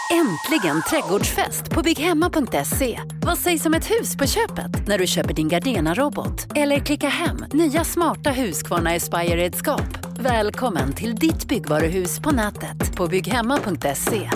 Äntligen trädgårdsfest på bygghemma.se. Vad sägs om ett hus på köpet när du köper din Gardena-robot? Eller klicka hem nya smarta Husqvarna Aspire-redskap. Välkommen till ditt byggvaruhus på nätet på bygghemma.se.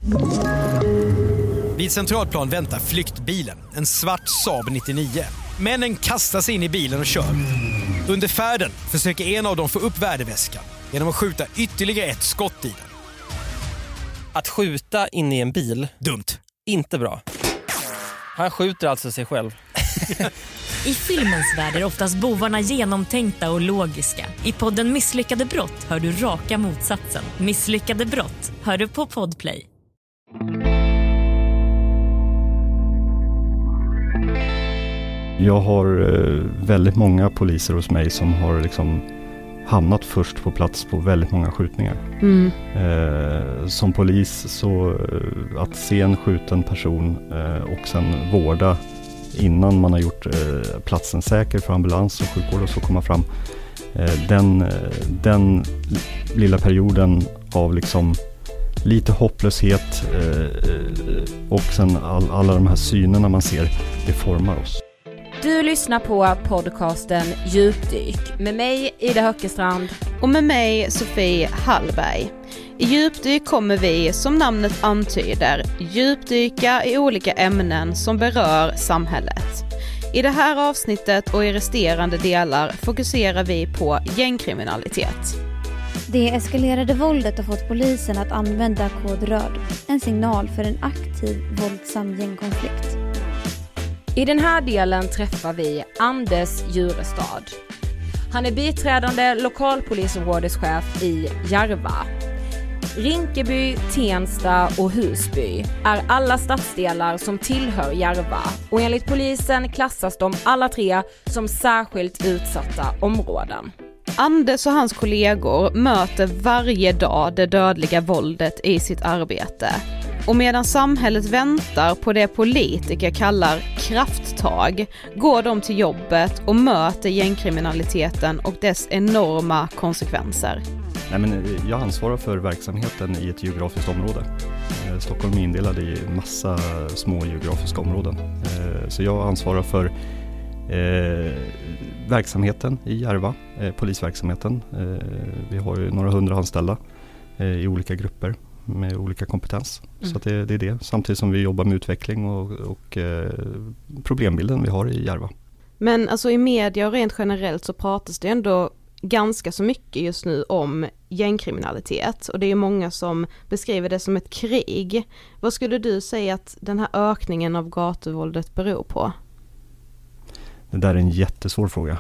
Vid Centralplan väntar flyktbilen, en svart Saab 99. Männen kastar sig in i bilen och kör. Under färden försöker en av dem få upp värdeväskan genom att skjuta ytterligare ett skott i den. Att skjuta in i en bil, dumt. Inte bra. Han skjuter alltså sig själv. I filmens värld är oftast bovarna genomtänkta och logiska. I podden Misslyckade brott hör du raka motsatsen. Misslyckade brott hör du på Podplay. Jag har väldigt många poliser hos mig som har liksom hamnat först på plats på väldigt många skjutningar. Som polis så att se en skjuten person och sen vårda innan man har gjort platsen säker för ambulans och sjukvård och så komma fram. Den lilla perioden av liksom lite hopplöshet och sen alla de här synerna man ser, det formar oss. Du lyssnar på podcasten Djupdyk med mig Ida Höckestrand och med mig Sofie Hallberg. I Djupdyk kommer vi, som namnet antyder, djupdyka i olika ämnen som berör samhället. I det här avsnittet och i resterande delar fokuserar vi på gängkriminalitet. Det eskalerade våldet har fått polisen att använda kod röd, en signal för en aktiv våldsam gängkonflikt. I den här delen träffar vi Anders Djurestad. Han är biträdande lokalpolisområdeschef i Järva. Rinkeby, Tensta och Husby är alla stadsdelar som tillhör Järva och enligt polisen klassas de alla tre som särskilt utsatta områden. Anders och hans kollegor möter varje dag det dödliga våldet i sitt arbete. Och medan samhället väntar på det politiker kallar krafttag går de till jobbet och möter gängkriminaliteten och dess enorma konsekvenser. Nej, men jag ansvarar för verksamheten i ett geografiskt område. Stockholm är indelad i massa små geografiska områden. Så jag ansvarar för verksamheten i Järva, polisverksamheten. Vi har ju några 100 anställda i olika grupper med olika kompetens. Så att det är det. Samtidigt som vi jobbar med utveckling och problembilden vi har i Järva. Men alltså i media och rent generellt så pratas det ändå ganska så mycket just nu om gängkriminalitet. Och det är många som beskriver det som ett krig. Vad skulle du säga att den här ökningen av gatuvåldet beror på? Det där är en jättesvår fråga.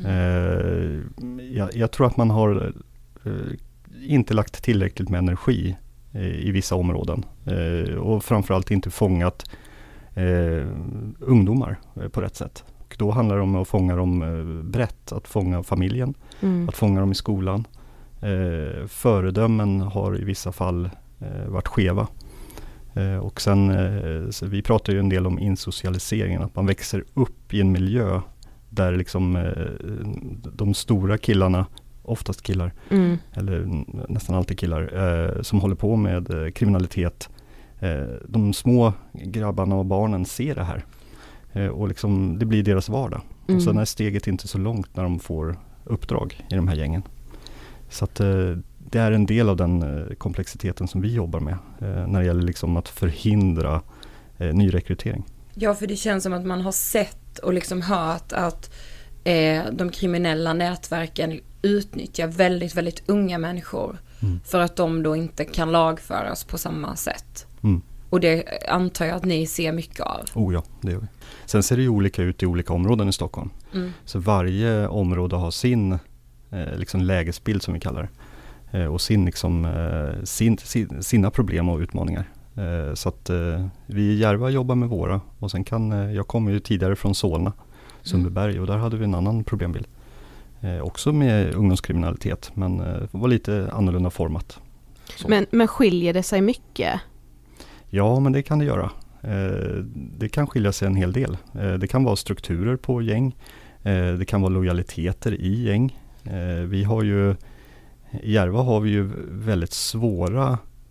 Jag tror att man har inte lagt tillräckligt med energi i vissa områden och framförallt inte fångat ungdomar på rätt sätt. Och då handlar det om att fånga dem brett, att fånga familjen, att fånga dem i skolan. Föredömen har i vissa fall varit skeva. Och sen, så vi pratar ju en del om insocialiseringen, att man växer upp i en miljö där liksom de stora killarna, oftast killar, eller nästan alltid killar, som håller på med kriminalitet. De små grabbarna och barnen ser det här. Och liksom, det blir deras vardag. Och sen är steget inte så långt när de får uppdrag i de här gängen. Så att det är en del av den komplexiteten som vi jobbar med när det gäller liksom att förhindra nyrekrytering. Ja, för det känns som att man har sett och liksom hört att de kriminella nätverken utnyttjar väldigt, väldigt unga människor för att de då inte kan lagföras på samma sätt. Och det antar jag att ni ser mycket av. Oh ja, det gör vi. Sen ser det ju olika ut i olika områden i Stockholm. Så varje område har sin liksom lägesbild som vi kallar det. Och sin, liksom, sina problem och utmaningar. Så att vi i Järva jobbar med våra. Och sen jag kommer ju tidigare från Solna, Sundbyberg, och där hade vi en annan problembild. Också med ungdomskriminalitet, men det var lite annorlunda format. Men skiljer det sig mycket? Ja, men det kan det göra. Det kan skilja sig en hel del. Det kan vara strukturer på gäng. Det kan vara lojaliteter i gäng. I Järva har vi ju väldigt svåra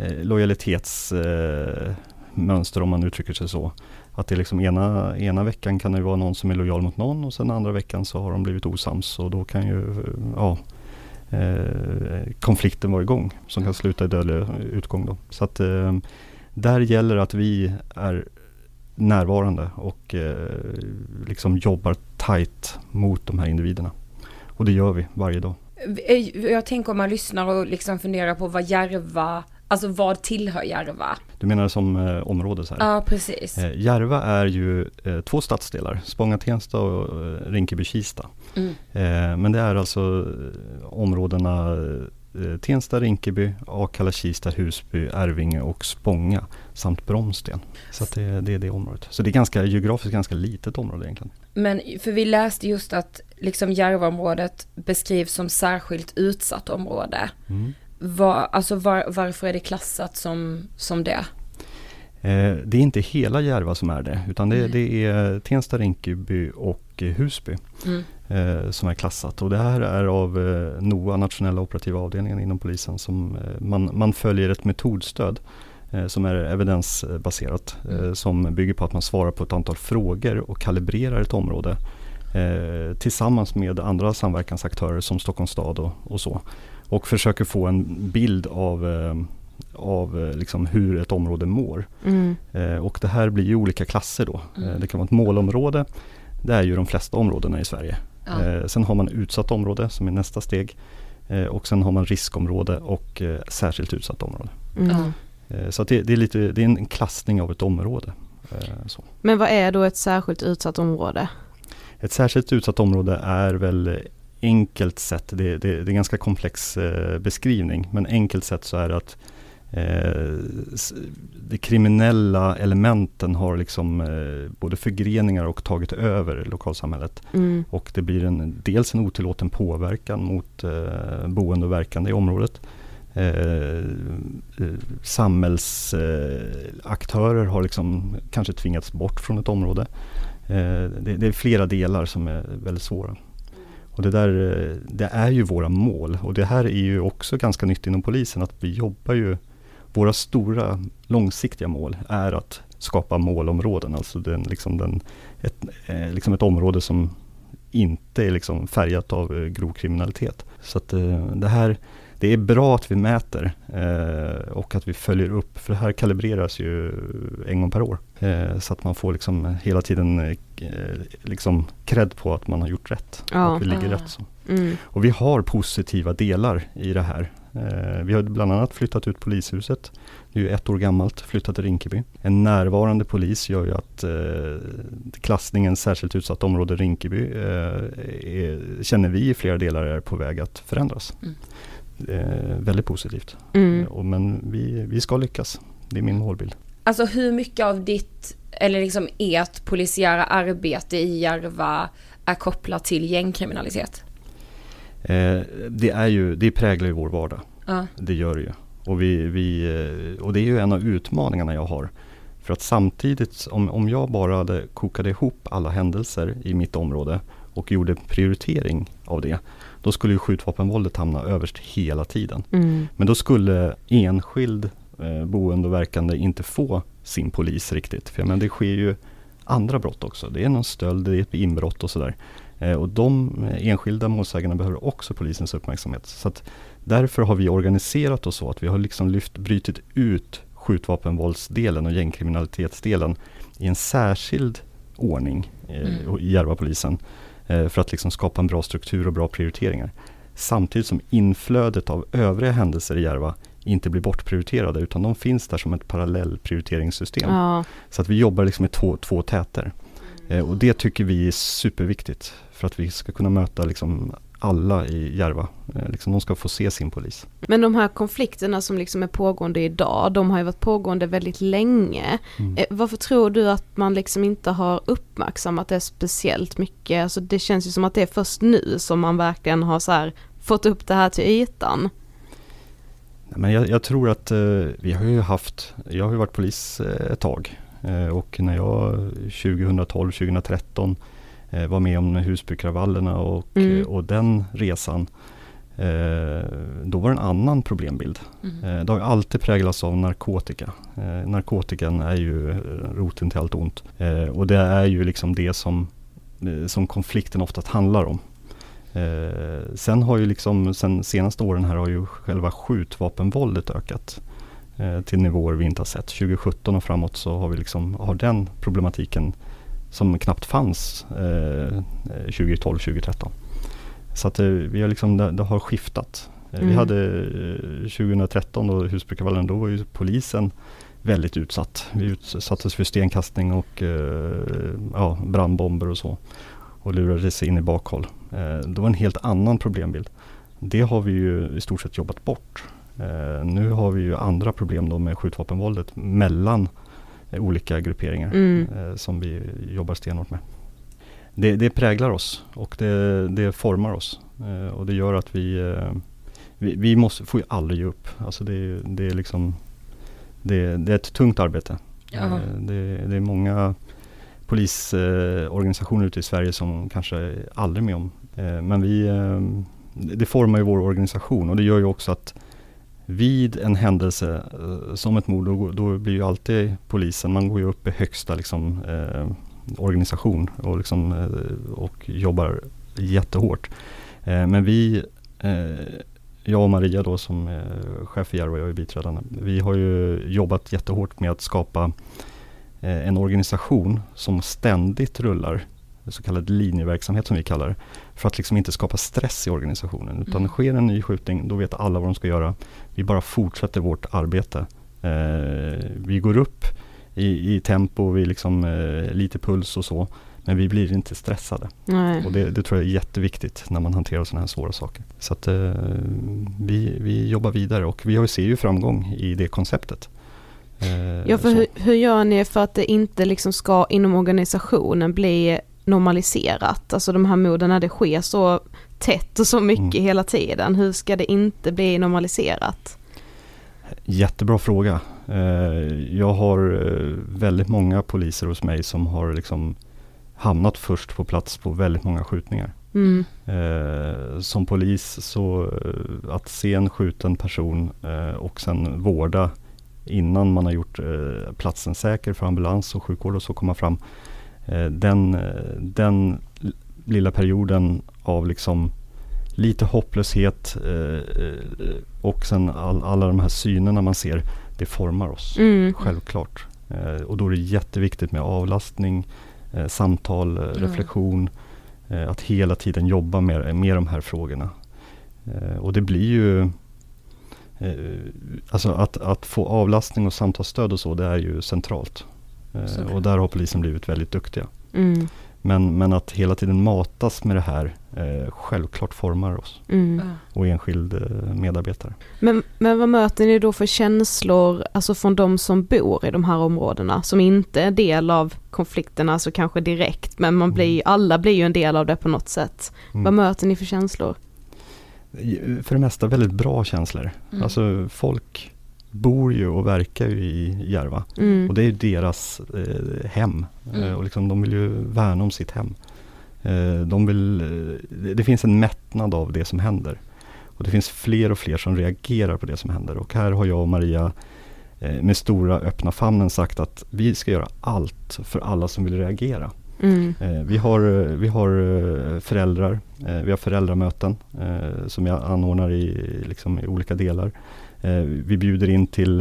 lojalitetsmönster om man uttrycker sig så. Att det liksom ena veckan kan det vara någon som är lojal mot någon och sen andra veckan så har de blivit osams och då kan ju konflikten vara igång som kan sluta i dödlig utgång då. Så att där gäller att vi är närvarande och liksom jobbar tajt mot de här individerna. Och det gör vi varje dag. Jag tänker om man lyssnar och liksom funderar på vad Järva, alltså vad tillhör Järva? Du menar som område så här? Ja, precis. Järva är ju 2 stadsdelar, Spånga-Tensta och Rinkeby-Kista. Men det är alltså områdena Tensta, Rinkeby, Akalla-Kista, Husby, Arvinge och Spånga samt Bromsten. Så att det är det området. Så det är geografiskt ganska litet område egentligen. Men för vi läste just att liksom Järvaområdet beskrivs som särskilt utsatt område. Varför är det klassat som det? Det är inte hela Järva som är det, utan det är Tensta, Rinkeby och Husby som är klassat. Och det här är av NOA, nationella operativa avdelningen inom polisen, som man följer ett metodstöd som är evidensbaserat, som bygger på att man svarar på ett antal frågor och kalibrerar ett område tillsammans med andra samverkansaktörer som Stockholms stad och så. Och försöker få en bild av liksom hur ett område mår. Och det här blir ju olika klasser då. Det kan vara ett målområde. Det är ju de flesta områdena i Sverige. Sen har man utsatt område som är nästa steg. Och sen har man riskområde och särskilt utsatt område. Så att det är en klassning av ett område. Så. Men vad är då ett särskilt utsatt område? Ett särskilt utsatt område är väl enkelt sett, det är en ganska komplex beskrivning, men enkelt sett så är det att de kriminella elementen har liksom både förgreningar och tagit över lokalsamhället. Och det blir dels en otillåten påverkan mot boende och verkande i området. Samhällsaktörer har liksom kanske tvingats bort från ett område. Det är flera delar som är väldigt svåra. Och det är ju våra mål. Och det här är ju också ganska nytt inom polisen, att vi jobbar ju, våra stora långsiktiga mål är att skapa målområden. Alltså ett område som inte är liksom färgat av grov kriminalitet. Så att det är bra att vi mäter och att vi följer upp, för det här kalibreras ju en gång per år. Så att man får liksom hela tiden liksom cred på att man har gjort rätt och att vi ligger rätt så. Och vi har positiva delar i det här. Vi har bland annat flyttat ut polishuset. Det är ju 1 år gammalt, flyttat till Rinkeby. En närvarande polis gör ju att klassningen särskilt utsatt område Rinkeby känner vi i flera delar är på väg att förändras. Väldigt positivt. Men vi ska lyckas. Det är min målbild. Alltså hur mycket av ditt eller liksom ert polisiära arbete i Järva är kopplat till gängkriminalitet? Det präglar ju vår vardag. Det gör det ju. Och det är ju en av utmaningarna jag har. För att samtidigt, om jag bara hade kokade ihop alla händelser i mitt område och gjorde prioritering av det, då skulle ju skjutvapenvåldet hamna överst hela tiden. Men då skulle enskild boende och verkande inte få sin polis riktigt. För men det sker ju andra brott också. Det är någon stöld, det är ett inbrott och sådär. Och de enskilda målsägarna behöver också polisens uppmärksamhet. Så att därför har vi organiserat oss så att vi har liksom brytit ut skjutvapenvåldsdelen och gängkriminalitetsdelen i en särskild ordning i Järvapolisen. För att liksom skapa en bra struktur och bra prioriteringar. Samtidigt som inflödet av övriga händelser i Järva inte blir bortprioriterade, utan de finns där som ett parallell prioriteringssystem. Så att vi jobbar liksom med två täter. Och det tycker vi är superviktigt för att vi ska kunna möta liksom alla i Järva. Liksom de ska få se sin polis. Men de här konflikterna som liksom är pågående idag, de har ju varit pågående väldigt länge. Varför tror du att man liksom inte har uppmärksammat det speciellt mycket? Alltså det känns ju som att det är först nu som man verkligen har så här fått upp det här till ytan. Men jag tror att jag har ju varit polis ett tag. Och när jag 2012-2013 var med om Husbykravallerna och den resan, Då var det en annan problembild. Det har ju alltid präglats av narkotika. Narkotikan är ju roten till allt ont. Och det är ju liksom det som konflikten oftast handlar om. Sen har ju liksom, sen senaste åren här har ju själva skjutvapenvåldet ökat till nivåer vi inte har sett. 2017 och framåt så har vi liksom, har den problematiken som knappt fanns 2012-2013. Så att vi har liksom, det har skiftat. Vi hade 2013 då Husbrukarvallen, då var ju polisen väldigt utsatt. Vi utsattes för stenkastning och brandbomber och så. Och lurade sig in i bakhåll. Det var en helt annan problembild. Det har vi ju i stort sett jobbat bort. Nu har vi ju andra problem då med skjutvapenvåldet mellan olika grupperingar som vi jobbar stenhårt med. Det präglar oss och det formar oss. Och det gör att vi får ju aldrig ge upp. Alltså det är liksom det är ett tungt arbete. Det är många polisorganisationer ute i Sverige som kanske aldrig med om. Men det formar ju vår organisation och det gör ju också att vid en händelse som ett mord då blir ju alltid polisen, man går ju upp i högsta liksom, organisation och, liksom, och jobbar jättehårt. Men jag och Maria då som chef i Järva och jag är biträdande, vi har ju jobbat jättehårt med att skapa en organisation som ständigt rullar, så kallad linjeverksamhet som vi kallar det, för att liksom inte skapa stress i organisationen. Utan sker en ny skjutning, då vet alla vad de ska göra. Vi bara fortsätter vårt arbete. Vi går upp i tempo, vi liksom lite puls och så, men vi blir inte stressade. Nej. Och det tror jag är jätteviktigt när man hanterar sådana här svåra saker. Så att vi jobbar vidare och vi ser ju framgång i det konceptet. Ja, för hur gör ni för att det inte liksom ska inom organisationen bli normaliserat? Alltså de här morden när det sker så tätt och så mycket hela tiden. Hur ska det inte bli normaliserat? Jättebra fråga. Jag har väldigt många poliser hos mig som har liksom hamnat först på plats på väldigt många skjutningar. Som polis så att se en skjuten person och sen vårda innan man har gjort platsen säker för ambulans och sjukvård och så komma fram. Den lilla perioden av liksom lite hopplöshet och sen alla de här synerna man ser, det formar oss självklart. Och då är det jätteviktigt med avlastning, samtal, reflektion, att hela tiden jobba med de här frågorna. Och det blir ju alltså att få avlastning och samtalsstöd och så, det är ju centralt. Och där har polisen blivit väldigt duktiga. Men att hela tiden matas med det här självklart formar oss och enskild medarbetare. Men vad möter ni då för känslor alltså från de som bor i de här områdena som inte är del av konflikterna, alltså kanske direkt, men alla blir ju en del av det på något sätt. Vad möter ni för känslor? För det mesta väldigt bra känslor. Alltså folk bor ju och verkar ju i Järva. Och det är ju deras hem. Och liksom, de vill ju värna om sitt hem. Det finns en mättnad av det som händer. Och det finns fler och fler som reagerar på det som händer. Och här har jag och Maria med stora öppna famnen sagt att vi ska göra allt för alla som vill reagera. Vi har föräldrar, vi har föräldramöten som jag anordnar i olika delar. Vi bjuder in till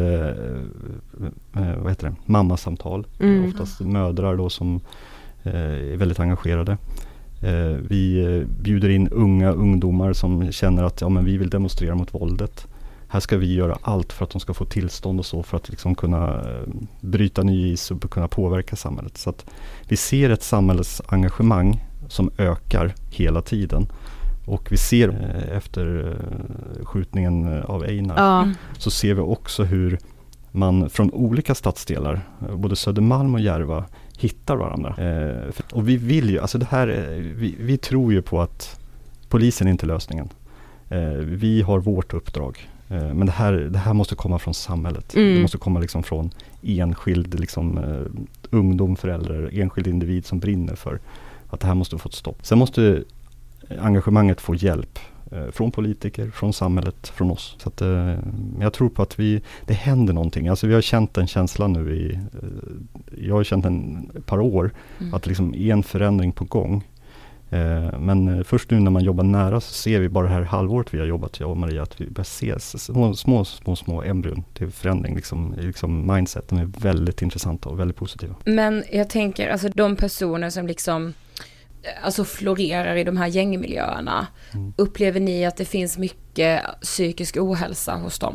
mammasamtal, oftast mödrar då som är väldigt engagerade. Vi bjuder in ungdomar som känner att men vi vill demonstrera mot våldet. Här ska vi göra allt för att de ska få tillstånd och så för att liksom kunna bryta ny is och kunna påverka samhället. Så att vi ser ett samhällsengagemang som ökar hela tiden. Och vi ser efter skjutningen av Einar så ser vi också hur man från olika stadsdelar, både Södermalm och Järva, hittar varandra. Och vi vill ju, alltså det här, vi tror ju på att polisen är inte lösningen. Vi har vårt uppdrag. Men det här måste komma från samhället. Det måste komma liksom från enskild ungdom, föräldrar, enskild individ som brinner för att det här måste få ett stopp. Sen måste engagemanget få hjälp Från politiker, från samhället, från oss. Så att, jag tror på att det händer någonting. Alltså vi har känt en känsla nu jag har känt ett par år att liksom är en förändring på gång. Men först nu när man jobbar nära så ser vi bara det här halvåret vi har jobbat, jag och Maria, att vi börjar se små embryon till förändring, liksom mindset. De är väldigt intressanta och väldigt positiva. Men jag tänker, alltså de personer som liksom alltså florerar i de här gängmiljöerna, upplever ni att det finns mycket psykisk ohälsa hos dem?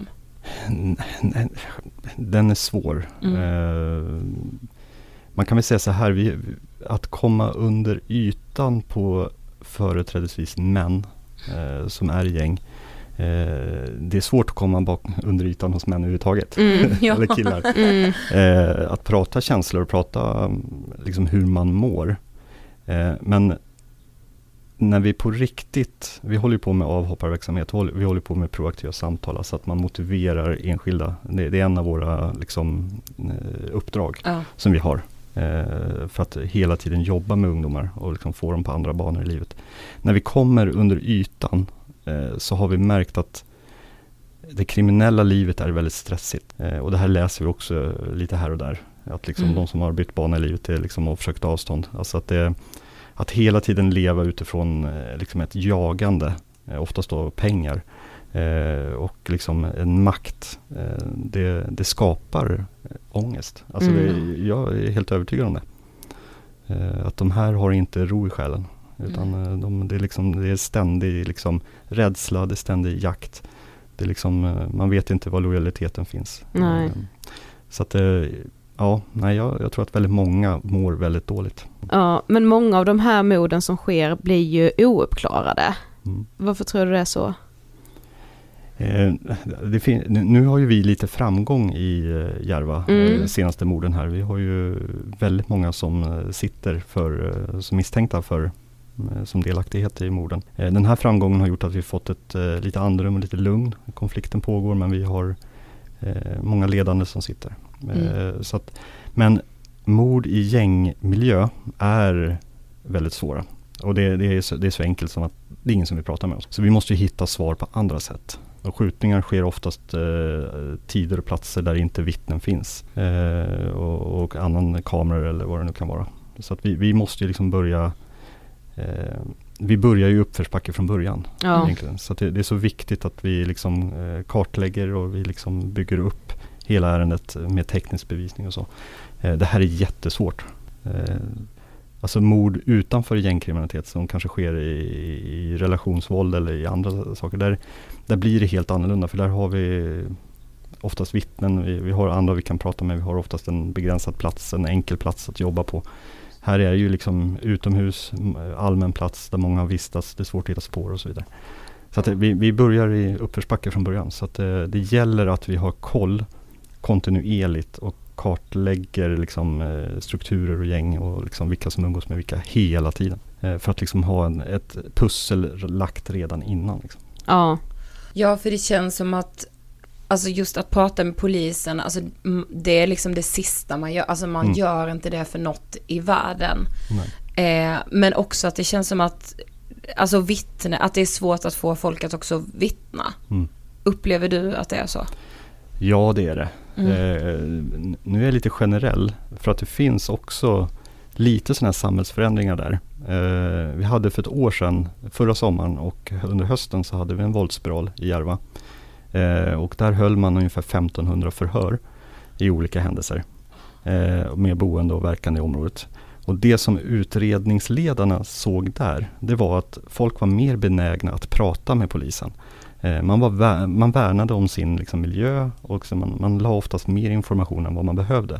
Den är svår. Man kan väl säga så här, att komma under ytan på företrädesvis män som är gäng, det är svårt att komma under ytan hos män överhuvudtaget, eller killar. Att prata känslor och prata liksom hur man mår. Men när vi på riktigt, vi håller på med avhopparverksamhet, vi håller på med proaktiva samtal, så att man motiverar enskilda. Det är en av våra liksom, uppdrag som vi har. För att hela tiden jobba med ungdomar och liksom få dem på andra banor i livet. När vi kommer under ytan så har vi märkt att det kriminella livet är väldigt stressigt. Och det här läser vi också lite här och där. Att liksom de som har bytt bana i livet är liksom har försökt avstånd. Alltså att hela tiden leva utifrån liksom ett jagande, oftast då pengar. Och liksom en makt, det skapar ångest. Alltså jag är helt övertygad om det. Att de här har inte ro i själen. Utan det är ständig liksom rädsla, det är ständig jakt. Det är liksom, man vet inte var lojaliteten finns. Nej. Så att jag tror att väldigt många mår väldigt dåligt. Ja, men många av de här morden som sker blir ju ouppklarade. Varför tror du det är så? Nu har ju vi lite framgång i Järva, senaste morden här. Vi har ju väldigt många som sitter som misstänkta för som delaktighet i morden. Den här framgången har gjort att vi fått ett lite andrum och lite lugn. Konflikten pågår, men vi har många ledande som sitter. Men mord i gängmiljö är väldigt svåra. Och det är så enkelt som att det är ingen som vill prata med oss. Så vi måste ju hitta svar på andra sätt. Och skjutningar sker oftast tider och platser där inte vittnen finns. Och annan kameror eller vad det nu kan vara. Så att vi måste ju liksom börja... vi börjar ju uppförsbacke från början. Ja. Egentligen. Så att det är så viktigt att vi liksom kartlägger och vi liksom bygger upp hela ärendet med teknisk bevisning och så. Det här är jättesvårt. Alltså mord utanför gängkriminalitet som kanske sker i relationsvåld eller i andra saker. Där blir det helt annorlunda, för där har vi oftast vittnen, vi har andra vi kan prata med, vi har oftast en begränsad plats, en enkel plats att jobba på. Här är det ju liksom utomhus, allmän plats där många har vistats, det är svårt att hitta spår och så vidare. Så att vi börjar i uppförsbacke från början, så att det gäller att vi har koll kontinuerligt och kartlägger liksom, strukturer och gäng och liksom vilka som umgås med vilka hela tiden. För att liksom ha ett pussel lagt redan innan. Liksom. Ja, för det känns som att alltså just att prata med polisen, alltså det är liksom det sista man gör. Alltså man gör inte det för något i världen. Men också att det känns som att alltså att det är svårt att få folk att också vittna. Upplever du att det är så? Ja, det är det. Nu är jag lite generell, för att det finns också lite sådana här samhällsförändringar där. Vi hade för ett år sedan, förra sommaren och under hösten, så hade vi en våldsspiral i Järva. Och där höll man ungefär 1500 förhör i olika händelser med boende och verkande i området. Och det som utredningsledarna såg där, det var att folk var mer benägna att prata med polisen. Man värnade om sin liksom, miljö och man la oftast mer information än vad man behövde.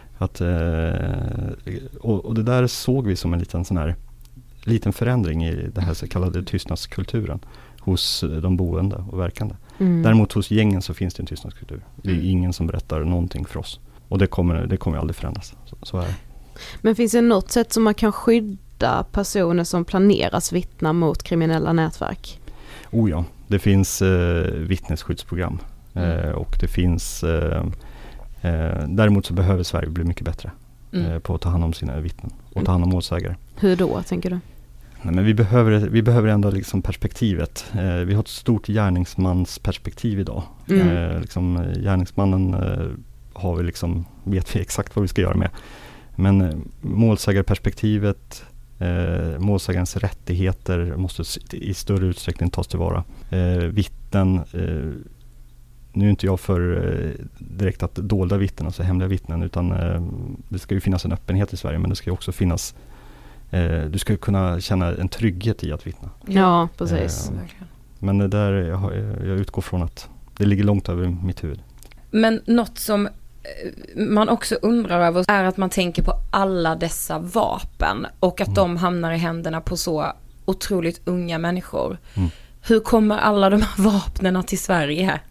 Och det där såg vi som en liten förändring i det här så kallade tystnadskulturen hos de boende och verkande. Däremot hos gängen så finns det en tystnadskultur. Det är ingen som berättar någonting för oss. Och det kommer aldrig förändras. Så är det. Men finns det något sätt som man kan skydda personer som planeras vittna mot kriminella nätverk? Ja, det finns vittnesskyddsprogram. Och det finns... däremot så behöver Sverige bli mycket bättre på att ta hand om sina vittnen och ta hand om målsägare. Hur då, tänker du? Nej, men vi behöver ändå liksom perspektivet. Vi har ett stort gärningsmansperspektiv idag. Gärningsmannen har vi liksom, vet vi exakt vad vi ska göra med. Men målsägarperspektivet, målsägarens rättigheter måste i större utsträckning tas tillvara. Vittnen, nu är inte jag för direkt att dolda vittnen, alltså hemliga vittnen, utan det ska ju finnas en öppenhet i Sverige, men det ska ju också finnas, du ska ju kunna känna en trygghet i att vittna. Ja, precis. Men det där, jag utgår från att det ligger långt över mitt huvud. Men något som man också undrar över är att man tänker på alla dessa vapen och att de hamnar i händerna på så otroligt unga människor. Hur kommer alla de här vapnen till Sverige?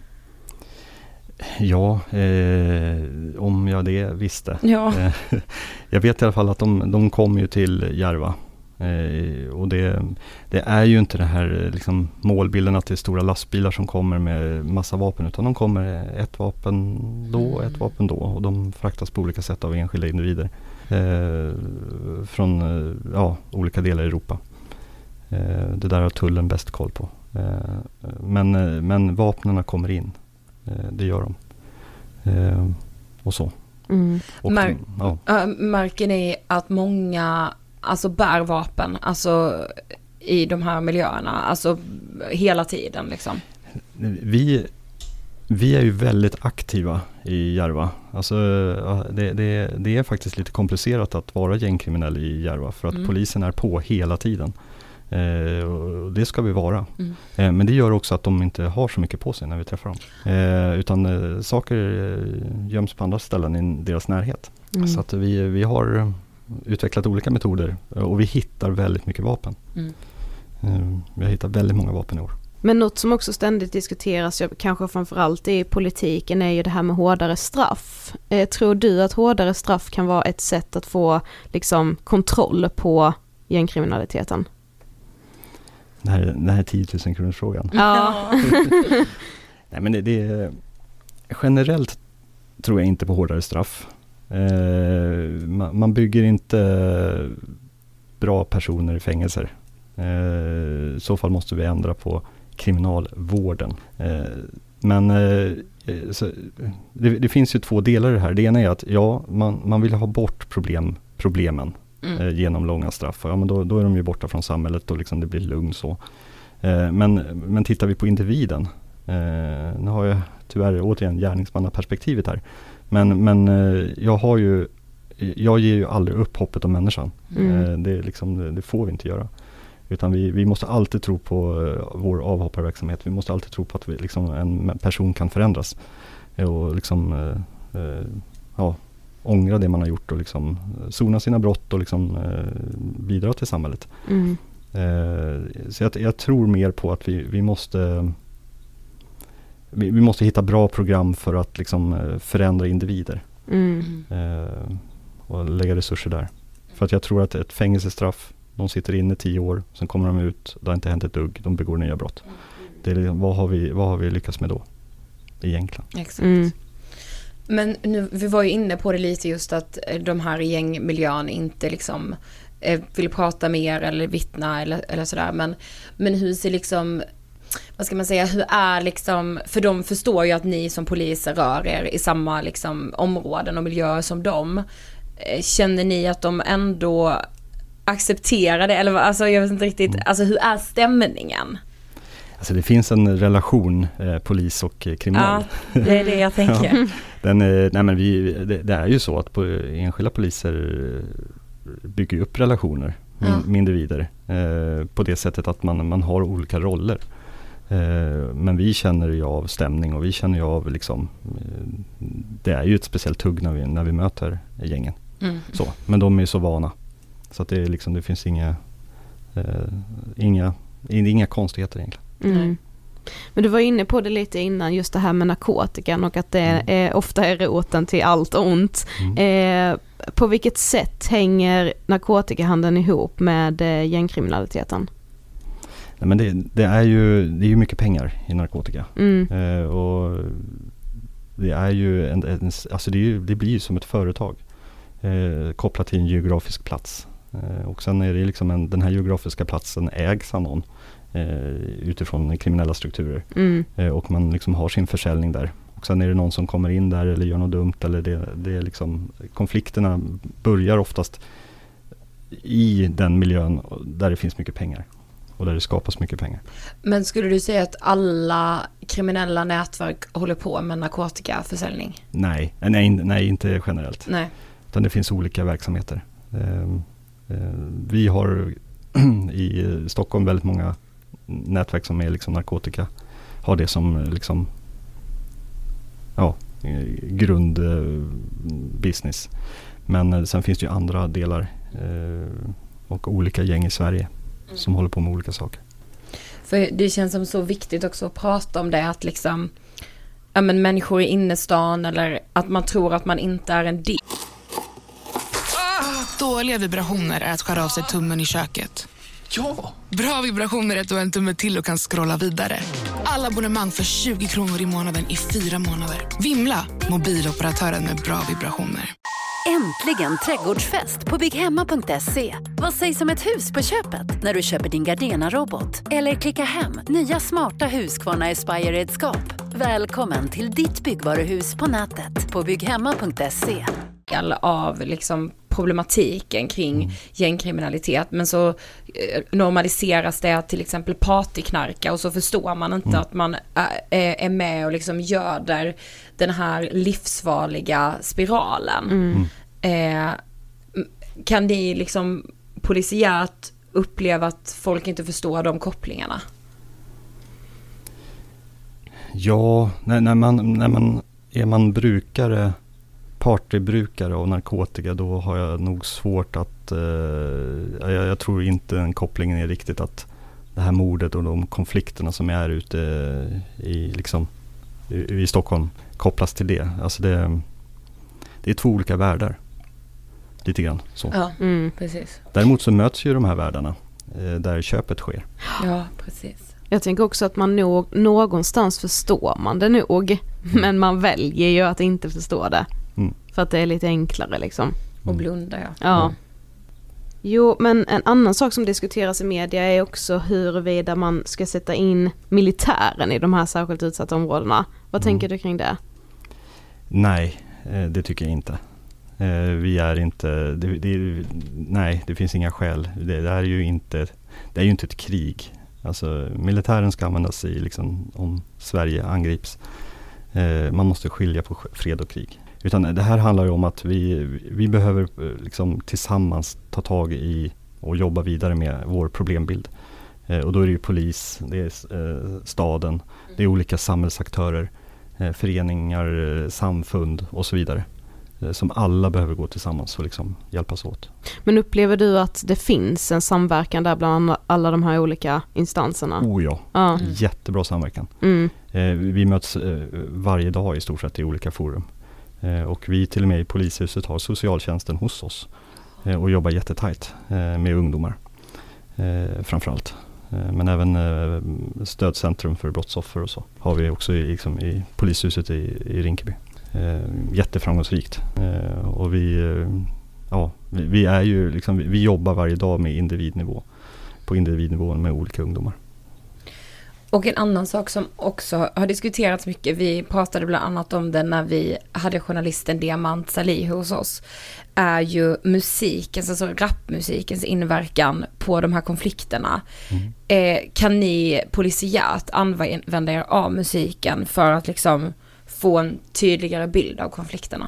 Ja, om jag det visste. Ja. Jag vet i alla fall att de kom ju till Järva. Och det är ju inte det här liksom målbilden att det är stora lastbilar som kommer med massa vapen, utan de kommer ett vapen då, och de fraktas på olika sätt av enskilda individer från olika delar i Europa. Det där har tullen bäst koll på. Men vapnena kommer in. Det gör de. Och så. Och märker ni att många bär vapen i de här miljöerna, hela tiden liksom? Vi är ju väldigt aktiva i Järva. Det är faktiskt lite komplicerat att vara gängkriminell i Järva, för att polisen är på hela tiden. Och det ska vi vara. Men det gör också att de inte har så mycket på sig när vi träffar dem. Utan saker göms på andra ställen i deras närhet. Så att vi har utvecklat olika metoder och vi hittar väldigt mycket vapen. Vi har hittat väldigt många vapen i år. Men något som också ständigt diskuteras, kanske framförallt i politiken, är ju det här med hårdare straff. Tror du att hårdare straff kan vara ett sätt att få liksom kontroll på gängkriminaliteten? Den här 10 000 kronors frågan. Ja. Nej, men det är, generellt tror jag inte på hårdare straff. Man bygger inte bra personer i fängelser. I så fall måste vi ändra på kriminalvården. Men det finns ju två delar i det här. Det ena är att man vill ha bort problemen genom långa straff. Ja, men då är de ju borta från samhället och liksom det blir lugn så. Men tittar vi på individen, nu har jag tyvärr återigen gärningsmannaperspektivet här. Men jag ger ju aldrig upp hoppet om människan. Det får vi inte göra. Utan vi måste alltid tro på vår avhopparverksamhet. Vi måste alltid tro på att en person kan förändras. Och ångra det man har gjort och sona sina brott och bidra till samhället. Så jag tror mer på att vi måste hitta bra program för att förändra individer. Och lägga resurser där. För att jag tror att ett fängelsestraff, de sitter inne 10 år, sen kommer de ut, det har inte hänt ett dugg, de begår nya brott. Det är vad har vi lyckats med då? Egentligen. Exakt. Men nu, vi var ju inne på det lite, just att de här i gängmiljön inte vill prata mer eller vittna eller sådär. Men hur ser vad ska man säga, hur är för de förstår ju att ni som poliser rör er i samma områden och miljöer som dem. Känner ni att de ändå accepterar det? Eller jag vet inte riktigt, hur är stämningen? Det finns en relation polis och kriminell. Ja, det är det jag tänker. Det är ju så att enskilda poliser bygger upp relationer med individer på det sättet att man har olika roller. Men vi känner ju av stämning och vi känner ju av det är ju ett speciellt tugg när vi möter gängen. Så, men de är ju så vana. Så att det finns inga konstigheter egentligen. Men du var inne på det lite innan, just det här med narkotikan och att det ofta är roten till allt ont. På vilket sätt hänger narkotikahandeln ihop med gängkriminaliteten? Nej, men det är ju mycket pengar i narkotika. Och det är ju det blir ju som ett företag kopplat till en geografisk plats. Och sen är det liksom den här geografiska platsen ägs av någon utifrån kriminella strukturer. Och man liksom har sin försäljning där. Och sen är det någon som kommer in där eller gör något dumt. Eller det är liksom, konflikterna börjar oftast i den miljön där det finns mycket pengar. Och där det skapas mycket pengar. Men skulle du säga att alla kriminella nätverk håller på med narkotikaförsäljning? Nej, inte generellt. Nej. Utan det finns olika verksamheter. Vi har i Stockholm väldigt många nätverk som är liksom narkotika. Har det som liksom grundbusiness. Men sen finns det ju andra delar och olika gäng i Sverige som håller på med olika saker. För det känns som så viktigt också att prata om det, att liksom människor i innerstan, eller att man tror att man inte är en del. Dåliga vibrationer är att skära av sig tummen i köket. Ja! Bra vibrationer är att du har en tumme till och kan scrolla vidare. Alla abonnemang för 20 kronor i månaden i 4 månader. Vimla! Mobiloperatören med bra vibrationer. Äntligen trädgårdsfest på bygghemma.se. Vad sägs om ett hus på köpet när du köper din Gardena-robot? Eller klicka hem nya smarta Husqvarna Aspire-redskap. Välkommen till ditt byggvaruhus på nätet på bygghemma.se. Av liksom problematiken kring gängkriminalitet, men så normaliseras det till exempel partyknarka, och så förstår man inte att man är med och liksom göder den här livsfarliga spiralen. Kan ni liksom polisiärt uppleva att folk inte förstår de kopplingarna? Ja, när man brukare, partybrukare av narkotika, då har jag nog svårt att jag tror inte den kopplingen är riktigt, att det här mordet och de konflikterna som är ute i Stockholm kopplas till det. Alltså det är två olika världar. Lite grann så. Ja, precis. Däremot så möts ju de här världarna där köpet sker. Ja, precis. Jag tänker också att man nog någonstans förstår man det nog, men man väljer ju att inte förstå det. För att det är lite enklare liksom. Och blunda, ja. Jo, men en annan sak som diskuteras i media är också huruvida man ska sätta in militären i de här särskilt utsatta områdena. Vad tänker du kring det? Nej, det tycker jag inte. Vi är inte... nej, det finns inga skäl. Det är ju inte ett krig. Alltså, militären ska användas om Sverige angrips. Man måste skilja på fred och krig. Utan det här handlar ju om att vi behöver tillsammans ta tag i och jobba vidare med vår problembild. Och då är det ju polis, det är staden, det är olika samhällsaktörer, föreningar, samfund och så vidare. Som alla behöver gå tillsammans och hjälpas åt. Men upplever du att det finns en samverkan där bland alla de här olika instanserna? Ja. Jättebra samverkan. Vi möts varje dag i stort sett i olika forum. Och vi till och med i polishuset har socialtjänsten hos oss och jobbar jättetajt med ungdomar framförallt. Men även stödcentrum för brottsoffer och så har vi också i polishuset i Rinkeby. Jätteframgångsrikt. Och vi är ju vi jobbar varje dag med på individnivå med olika ungdomar. Och en annan sak som också har diskuterats mycket, vi pratade bland annat om det när vi hade journalisten Diamant Salih hos oss, är ju musikens, alltså rapmusikens inverkan på de här konflikterna. Kan ni polisiärt använda er av musiken för att få en tydligare bild av konflikterna?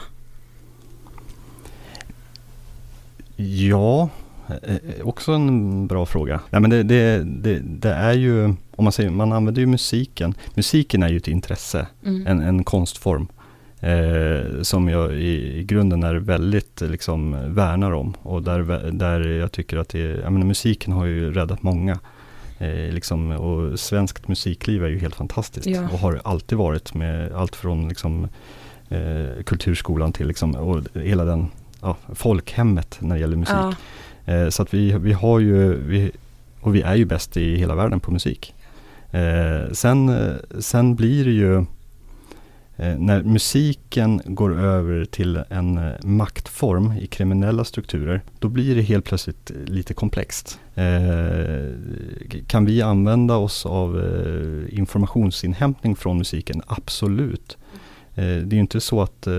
Ja, också en bra fråga. Nej, men det är ju, om man säger, man använder ju musiken. Musiken är ju ett intresse, en konstform som jag i grunden är väldigt värnar om, och där jag tycker att musiken har ju räddat många. Och svenskt musikliv är ju helt fantastiskt och har alltid varit, med allt från kulturskolan till och hela den folkhemmet när det gäller musik. Så att vi har ju vi är ju bäst i hela världen på musik. Sen blir det ju När musiken går över till en maktform i kriminella strukturer, då blir det helt plötsligt lite komplext. Kan vi använda oss av informationsinhämtning från musiken? Absolut. Det är ju inte så att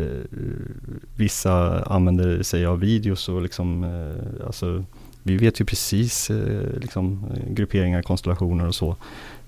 vissa använder sig av videos och liksom, alltså, vi vet ju precis liksom, grupperingar, konstellationer och så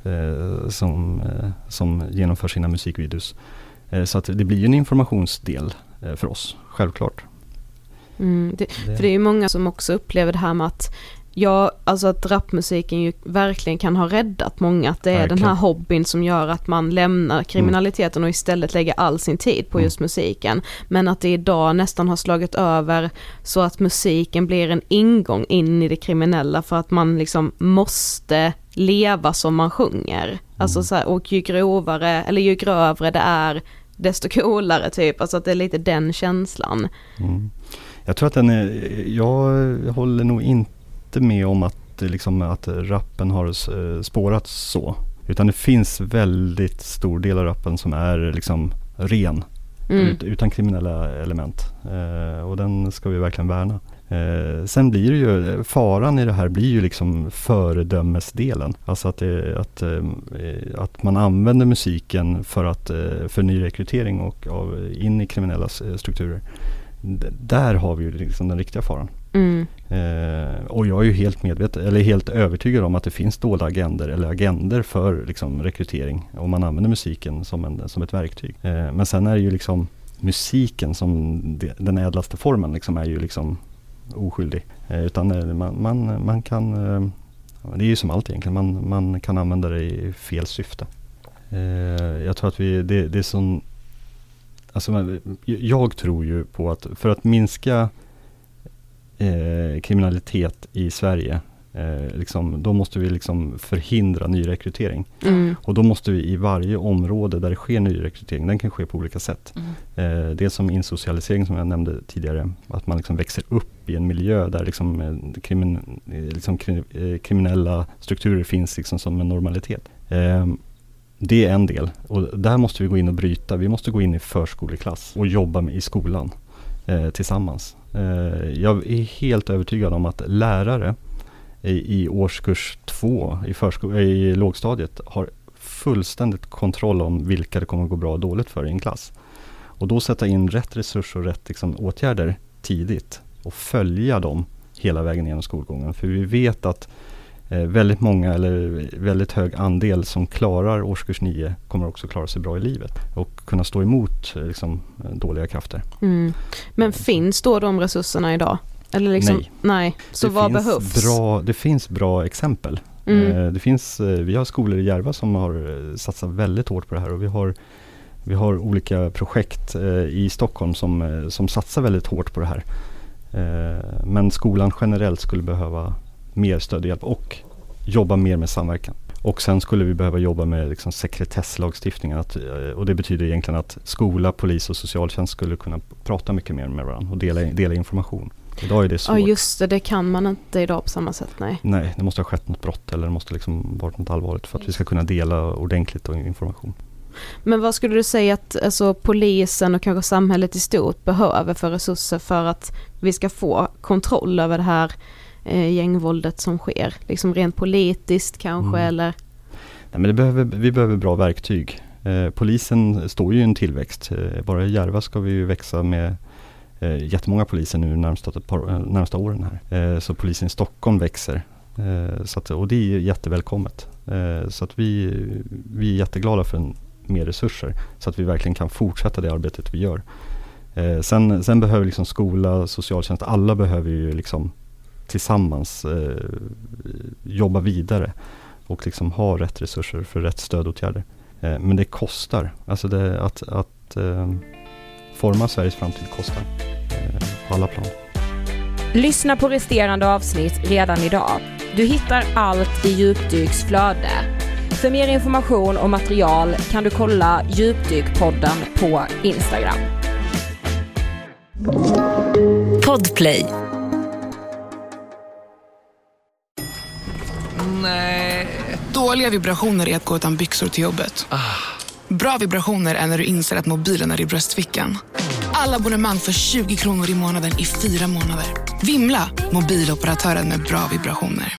som genomför sina musikvideos. Så att det blir en informationsdel för oss, självklart. För det är ju många som också upplever det här med att att rapmusiken ju verkligen kan ha räddat många. Att det är den här hobbyn som gör att man lämnar kriminaliteten och istället lägger all sin tid på just musiken. Men att det idag nästan har slagit över så att musiken blir en ingång in i det kriminella för att man liksom måste leva som man sjunger. Alltså så här, och ju grövre det är, desto coolare typ. Alltså att det är lite den känslan. Jag tror att jag håller nog inte med om att rappen har spårat så. Utan det finns väldigt stor del av rappen som är liksom ren. Utan kriminella element. Och den ska vi verkligen värna. Sen blir det ju, faran i det här blir ju liksom föredömesdelen. Alltså att man använder musiken för nyrekrytering och in i kriminella strukturer. Där har vi ju liksom den riktiga faran. Och jag är ju helt övertygad om att det finns dolda agender för liksom rekrytering om man använder musiken som ett verktyg. Men sen är det ju liksom musiken som den ädlaste formen liksom är ju liksom oskyldig. Utan man kan, det är ju som allt egentligen, man kan använda det i fel syfte. Jag tror att det är sån, alltså jag tror ju på att för att minska kriminalitet i Sverige, då måste vi liksom förhindra nyrekrytering. Och då måste vi i varje område där det sker nyrekrytering, den kan ske på olika sätt. Det som insocialisering som jag nämnde tidigare, att man liksom växer upp i en miljö där kriminella strukturer finns liksom som en normalitet. Det är en del, och där måste vi gå in och bryta. Vi måste gå in i förskoleklass och jobba i skolan tillsammans. Jag är helt övertygad om att lärare i årskurs 2 i lågstadiet har fullständigt kontroll om vilka det kommer att gå bra och dåligt för i en klass. Och då sätta in rätt resurser och rätt liksom, åtgärder tidigt och följa dem hela vägen genom skolgången. För vi vet att väldigt många eller väldigt hög andel som klarar årskurs 9 kommer också klara sig bra i livet och kunna stå emot liksom, dåliga krafter. Men finns då de resurserna idag? Eller liksom, nej. Så vad behövs? Det finns bra exempel. Vi har skolor i Järva som har satsat väldigt hårt på det här, och vi har olika projekt i Stockholm som satsar väldigt hårt på det här. Men skolan generellt skulle behöva mer stöd och hjälp och jobba mer med samverkan. Och sen skulle vi behöva jobba med liksom sekretesslagstiftningen. Och det betyder egentligen att skola, polis och socialtjänst skulle kunna prata mycket mer med varandra och dela information. Idag är det svårt. Ja just det kan man inte idag på samma sätt, nej. Nej, det måste ha skett något brott eller det måste liksom varit något allvarligt för att vi ska kunna dela ordentligt information. Men vad skulle du säga att alltså, polisen och kanske samhället i stort behöver för resurser för att vi ska få kontroll över det här gängvåldet som sker? Liksom rent politiskt kanske eller? Nej, men vi behöver bra verktyg. Polisen står ju i en tillväxt. Bara i Järva ska vi ju växa med jättemånga poliser nu närmsta åren här. Så polisen i Stockholm växer. Och det är jättevälkommet. Så att vi är jätteglada för mer resurser så att vi verkligen kan fortsätta det arbetet vi gör. Sen behöver liksom skola, socialtjänst, alla behöver ju liksom tillsammans jobba vidare och liksom ha rätt resurser för rätt stödåtgärder. Men det kostar. Alltså att forma Sveriges framtid kostar på alla plan. Lyssna på resterande avsnitt redan idag. Du hittar allt i Djupdyks flöde. För mer information och material kan du kolla Djupdykpodden på Instagram. Podplay. Nej. Dåliga vibrationer är att gå utan byxor till jobbet. Bra vibrationer är när du inser att mobilen är i bröstfickan. Alla abonnemang för 20 kronor i månaden i 4 månader. Vimla, mobiloperatören med bra vibrationer.